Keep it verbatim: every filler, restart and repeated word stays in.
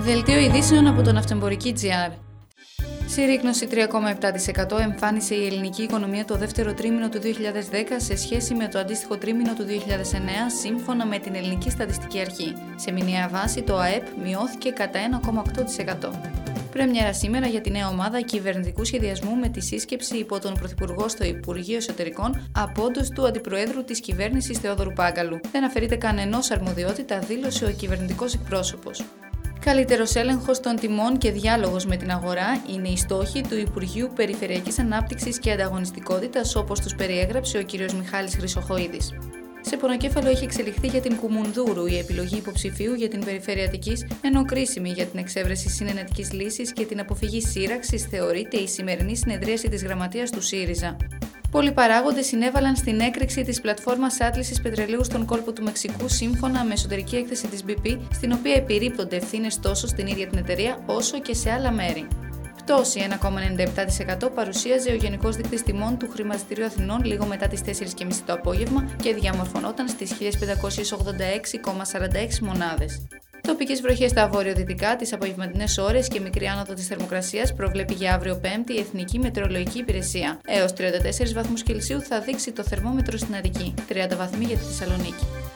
Δελτίο ειδήσεων από το Ναυτεμπορική τζι αρ. Συρρίκνωση τρία κόμμα επτά τοις εκατό εμφάνισε η ελληνική οικονομία το δεύτερο τρίμηνο του δύο χιλιάδες δέκα σε σχέση με το αντίστοιχο τρίμηνο του δύο χιλιάδες εννέα, σύμφωνα με την Ελληνική Στατιστική Αρχή. Σε μηνιαία βάση, το ΑΕΠ μειώθηκε κατά ένα κόμμα οκτώ τοις εκατό. Πρέμιερα σήμερα για τη νέα ομάδα κυβερνητικού σχεδιασμού με τη σύσκεψη υπό τον Πρωθυπουργό στο Υπουργείο Εσωτερικών από όντως του Αντιπροέδρου της κυβέρνησης Θεόδωρου Πάγκαλου. Δεν αφαιρείται κανενός αρμοδιότητα, δήλωσε ο κυβερνητικός εκπρόσωπος. Καλύτερος έλεγχος των τιμών και διάλογος με την αγορά είναι οι στόχοι του Υπουργείου Περιφερειακής Ανάπτυξης και Ανταγωνιστικότητας, όπως τους περιέγραψε ο κ. Μιχάλης Χρυσοχοΐδης. Σε πονοκέφαλο έχει εξελιχθεί για την Κουμουνδούρου η επιλογή υποψηφίου για την περιφέρεια Αττικής, ενώ κρίσιμη για την εξέβρεση συνενετικής λύσης και την αποφυγή σύραξης θεωρείται η σημερινή συνεδρίαση της γραμματείας του ΣΥΡΙΖΑ. Πολλοί παράγοντες συνέβαλαν στην έκρηξη της πλατφόρμας άτλησης πετρελαίου στον κόλπο του Μεξικού, σύμφωνα με εσωτερική έκθεση της μπι πι, στην οποία επιρρύπτονται ευθύνες τόσο στην ίδια την εταιρεία όσο και σε άλλα μέρη. Πτώση ένα κόμμα ενενήντα επτά τοις εκατό παρουσίαζε ο Γενικός Δείκτης Τιμών του Χρηματιστηρίου Αθηνών λίγο μετά τις τέσσερις και μισή το απόγευμα και διαμορφωνόταν στις χίλια πεντακόσιες ογδόντα έξι κόμμα σαράντα έξι μονάδες. Τοπικές βροχές στα βορειοδυτικά, τις απογευματινές ώρες και μικρή άνοδο της θερμοκρασίας προβλέπει για αύριο Πέμπτη η Εθνική Μετεωρολογική Υπηρεσία. Έως τριάντα τέσσερις βαθμούς Κελσίου θα δείξει το θερμόμετρο στην Αττική, τριάντα βαθμοί για τη Θεσσαλονίκη.